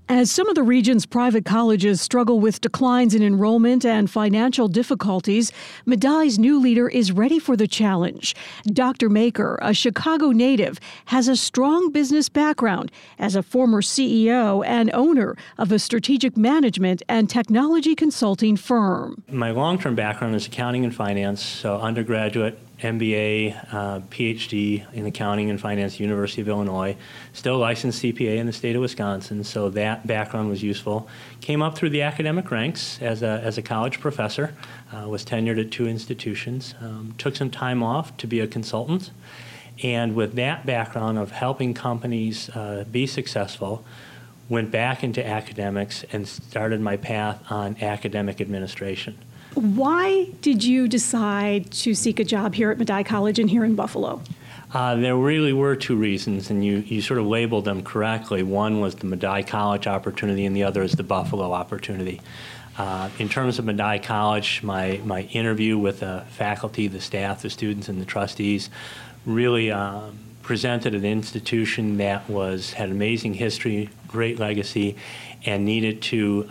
As some of the region's private colleges struggle with declines in enrollment and financial difficulties, Medai's new leader is ready for the challenge. Dr. Maker, a Chicago native, has a strong business background as a former CEO and owner of a strategic management and technology consulting firm. My long-term background is accounting and finance, so undergraduate, MBA, PhD in accounting and finance, University of Illinois, still licensed CPA in the state of Wisconsin, so that background was useful. Came up through the academic ranks as a college professor, was tenured at 2 institutions, took some time off to be a consultant, and with that background of helping companies be successful, went back into academics and started my path on academic administration. Why did you decide to seek a job here at Medaille College and here in Buffalo? There really were 2 reasons, and you sort of labeled them correctly. One was the Medaille College opportunity, and the other is the Buffalo opportunity. In terms of Medaille College, my interview with the faculty, the staff, the students, and the trustees really presented an institution that had amazing history, great legacy, and needed to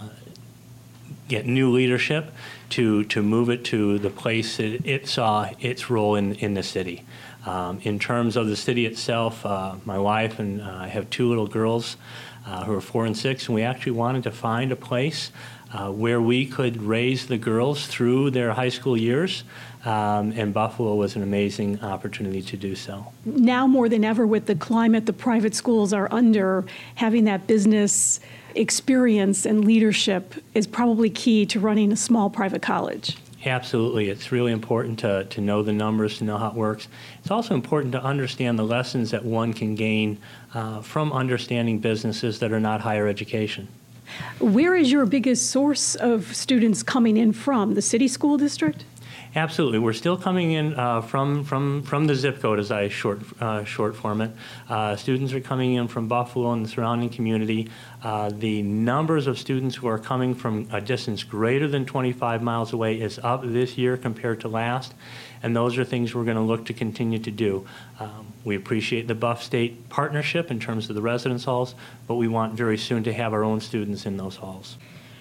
get new leadership to move it to the place that it saw its role in the city. In terms of the city itself, my wife and I have 2 little girls who are 4 and 6, and we actually wanted to find a place where we could raise the girls through their high school years, and Buffalo was an amazing opportunity to do so. Now more than ever, with the climate the private schools are under, having that business experience and leadership is probably key to running a small private college. Absolutely. It's really important to know the numbers, to know how it works. It's also important to understand the lessons that one can gain from understanding businesses that are not higher education. Where is your biggest source of students coming in from? The city school district? Absolutely. We're still coming in from the zip code, as I short form it. Students are coming in from Buffalo and the surrounding community. The numbers of students who are coming from a distance greater than 25 miles away is up this year compared to last, and those are things we're going to look to continue to do. We appreciate the Buff State partnership in terms of the residence halls, but we want very soon to have our own students in those halls.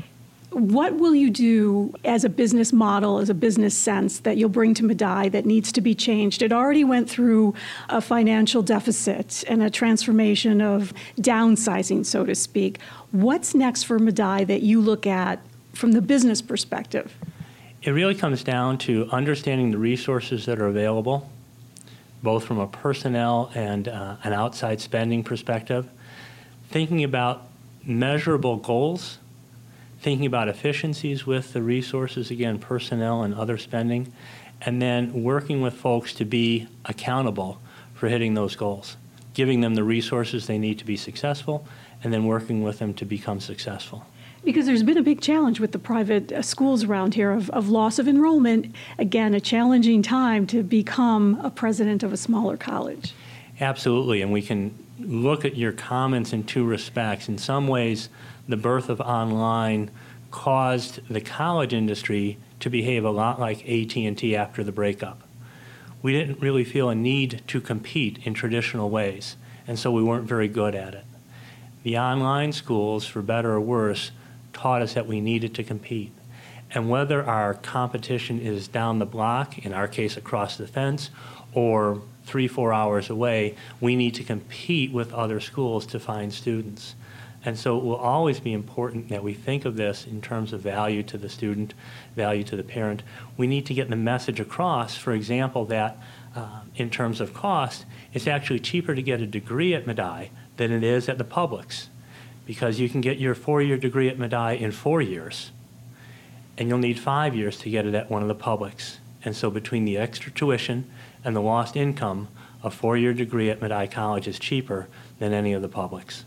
What will you do as a business model, as a business sense that you'll bring to Medaille that needs to be changed? It already went through a financial deficit and a transformation of downsizing, so to speak. What's next for Medaille that you look at from the business perspective? It really comes down to understanding the resources that are available, both from a personnel and an outside spending perspective, thinking about measurable goals, thinking about efficiencies with the resources, again, personnel and other spending, and then working with folks to be accountable for hitting those goals, giving them the resources they need to be successful, and then working with them to become successful. Because there's been a big challenge with the private schools around here of loss of enrollment. Again, a challenging time to become a president of a smaller college. Absolutely, and we can look at your comments in 2 respects. In some ways, the birth of online caused the college industry to behave a lot like AT&T after the breakup. We didn't really feel a need to compete in traditional ways, and so we weren't very good at it. The online schools, for better or worse, taught us that we needed to compete. And whether our competition is down the block, in our case across the fence, or 3-4 hours away, we need to compete with other schools to find students. And so it will always be important that we think of this in terms of value to the student, value to the parent. We need to get the message across, for example, that in terms of cost, it's actually cheaper to get a degree at Medaille than it is at the publics, because you can get your 4-year degree at Medaille in 4 years, and you'll need 5 years to get it at one of the publics. And so between the extra tuition and the lost income, a 4-year degree at Medaille College is cheaper than any of the publics.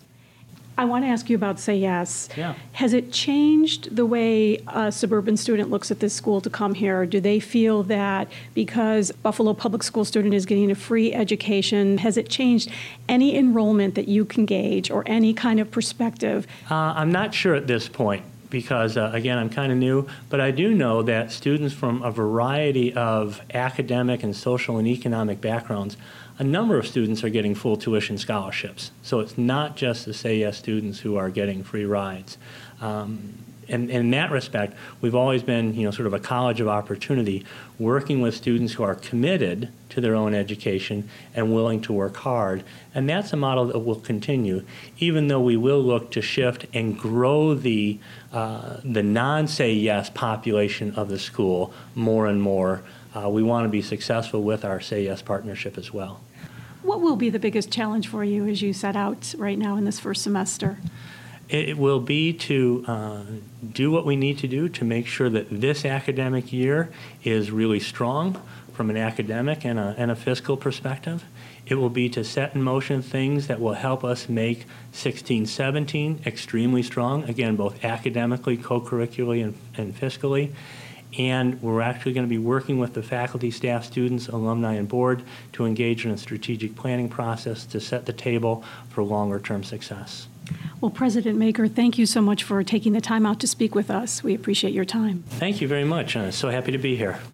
I want to ask you about Say Yes. Yeah. Has it changed the way a suburban student looks at this school to come here? Do they feel that because Buffalo Public School student is getting a free education, has it changed any enrollment that you can gauge or any kind of perspective? I'm not sure at this point because, again, I'm kind of new, but I do know that students from a variety of academic and social and economic backgrounds a number of students are getting full tuition scholarships. So it's not just the Say Yes students who are getting free rides. And in that respect, we've always been, sort of a college of opportunity, working with students who are committed to their own education and willing to work hard. And that's a model that will continue, even though we will look to shift and grow the non-Say Yes population of the school more and more. We want to be successful with our Say Yes partnership as well. What will be the biggest challenge for you as you set out right now in this first semester? It will be to do what we need to do to make sure that this academic year is really strong from an academic and a fiscal perspective. It will be to set in motion things that will help us make 16-17 extremely strong, again, both academically, co-curricularly, and fiscally. And we're actually going to be working with the faculty, staff, students, alumni, and board to engage in a strategic planning process to set the table for longer-term success. Well, President Maker, thank you so much for taking the time out to speak with us. We appreciate your time. Thank you very much. I'm so happy to be here.